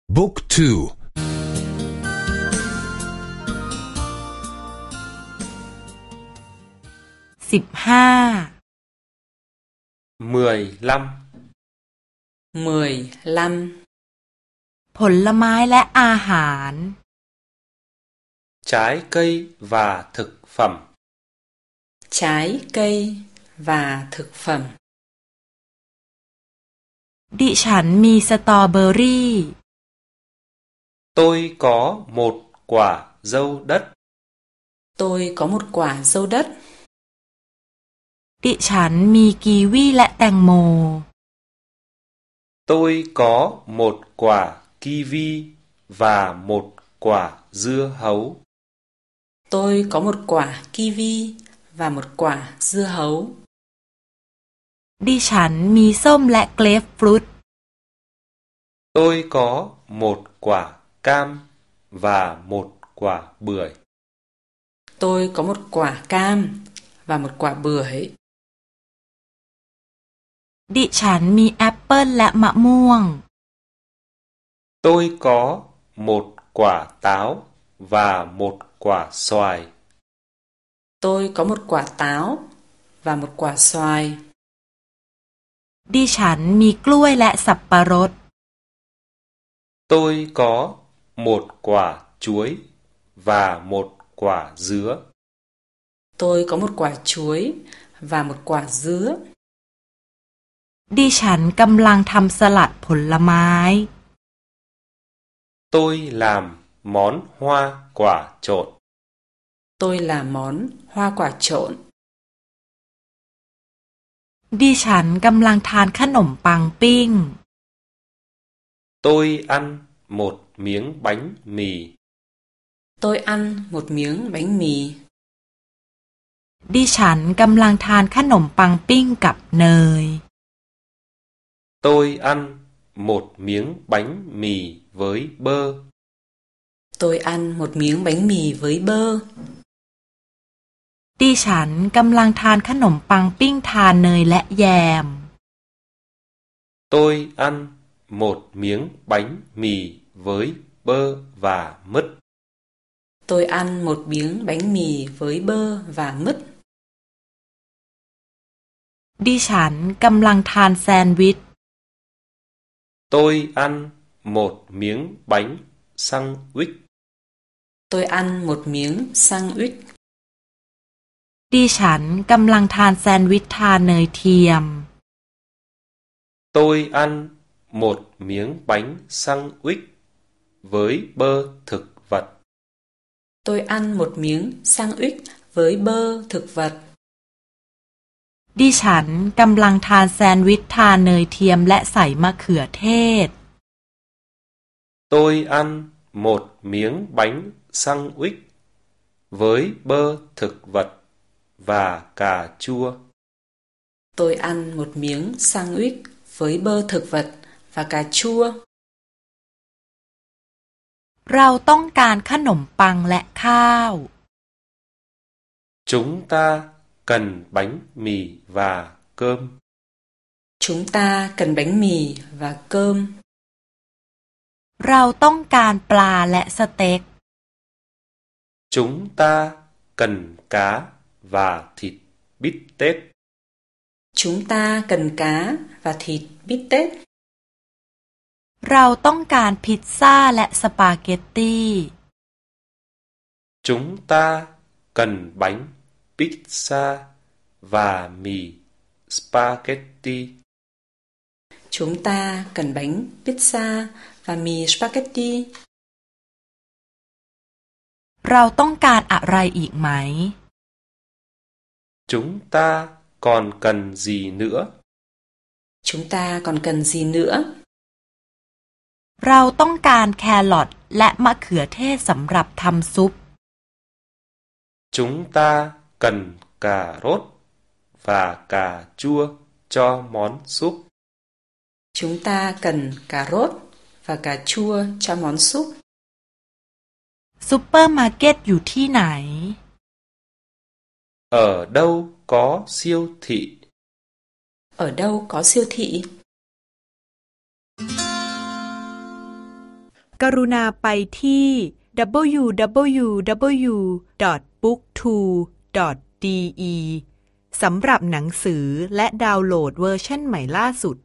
บุ๊กทู 15 15 ผลไม้และอาหาร Trái cây và thực phẩm. Trái cây và thực phẩm. ดิฉันมีสตรอเบอรี่ Tôi có một quả dâu đất. Tôi có một quả dâu đất. ดิฉันมีกีวีและแตงโม Tôi có một quả kiwi và một quả dưa hấu. Tôi có một quả kiwi và một quả dưa hấu. ดิฉันมีส้มและเกรปฟรุต Tôi có một quả cam và một quả bưởi. Tôi có một quả cam và một quả bưởi. ดิฉันมีแอปเปิลและมะม่วง Tôi có một quả táo và một quả xoài. Tôi có một quả táo và một quả xoài. ดิฉันมีกล้วยและสับปะรด Tôi có một quả chuối và một quả dứa. Tôi có một quả chuối và một quả dứa. ดิฉันกำลังทำสลัดผลไม้ Tôi làm món hoa quả trộn. Tôi làm món hoa quả trộn. ดิฉันกำลังทานขนมปังปิ้ง Tôi ăn một miếng bánh mì. Tôi ăn một miếng bánh mì. ดิฉันกำลังทานขนมปังปิ้งกับเนย Tôi ăn một miếng bánh mì với bơ. Tôi ăn một miếng bánh mì với bơ. ดิฉันกำลังทานขนมปังปิ้งทานเนยและแยม Tôi ăn một miếng bánh mì với bơ và mứt. Tôi ăn một miếng bánh mì với bơ và mứt. ดิฉันกำลังทานแซนด์วิช Tôi ăn một miếng bánh sandwich. Tôi ăn một miếng sandwich. ดิฉันกำลังทานแซนด์วิชทานเนยเทียม Tôi ăn một miếng bánh sandwich với bơ thực vật. Tôi ăn một miếng sandwich với bơ thực vật. ดิฉันกำลังทานแซนด์วิชทานเนยเทียมและใส่มะเขือเทศ Tôi ăn một miếng bánh sandwich với bơ thực vật và cà chua. Tôi ăn một miếng sandwich với bơ thực vật và cà chua. เราต้องการขนมปังและข้าว Chúng ta cần bánh mì và cơm. Chúng ta cần bánh mì và cơm. เราต้องการปลาและสเต็ก Chúng ta cần cá và thịt bít tết. Chúng ta cần cá và thịt bít tết. เราต้องการพิซซ่าและสปาเกตตี Chúng ta cần bánh pizza và mì spaghetti. Chúng ta cần bánh pizza và mì spaghetti. เราต้องการอะไรอีกไหม Chúng ta còn cần gì nữa? Chúng ta còn cần gì nữa? เราต้องการแครอทและมะเขือเทศสำหรับทำซุป Chúng ta cần cà rốt và cà chua cho món súp. Chúng ta cần cà rốt và cà chua cho món súp. ซุปเปอร์มาร์เก็ตอยู่ที่ไหน Ở đâu có siêu thị? Ở đâu có siêu thị? กรุณาไปที่ www.booktwo.de สำหรับหนังสือและดาวน์โหลดเวอร์ชันใหม่ล่าสุด